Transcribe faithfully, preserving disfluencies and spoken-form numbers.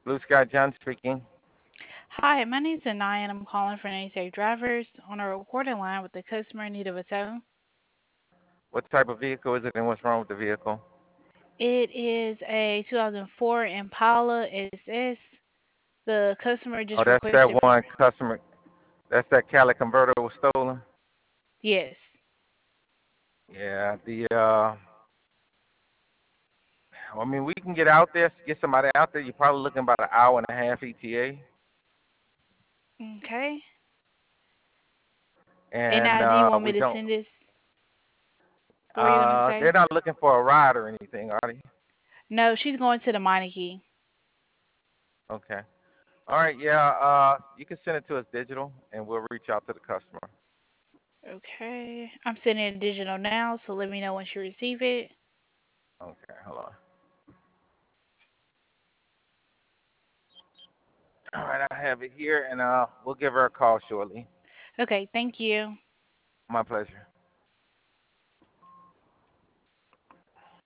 Blue Sky John speaking. Hi, my name's Anaya and I'm calling for Nancy Safe Drivers on a recorded line with the customer in need of a tow. What type of vehicle is it and what's wrong with the vehicle? It is a two thousand four Impala S S. The customer Oh, just that's that requested for, one customer. That's that Cali converter was stolen. yes. Yeah, the uh, I mean, we can get out there, get somebody out there. You're probably looking about an hour and a half E T A, Okay. And and now do you uh, want me we to don't. send this? What were you going to Uh, say? they're not looking for a ride or anything, are they? No, she's going to the Meineke. Okay. All right. Yeah. Uh, you can send it to us digital, and we'll reach out to the customer. Okay. I'm sending it digital now, so let me know once you receive it. Okay. Hold on. All right. I have it here, and uh, we'll give her a call shortly. Okay, thank you. My pleasure.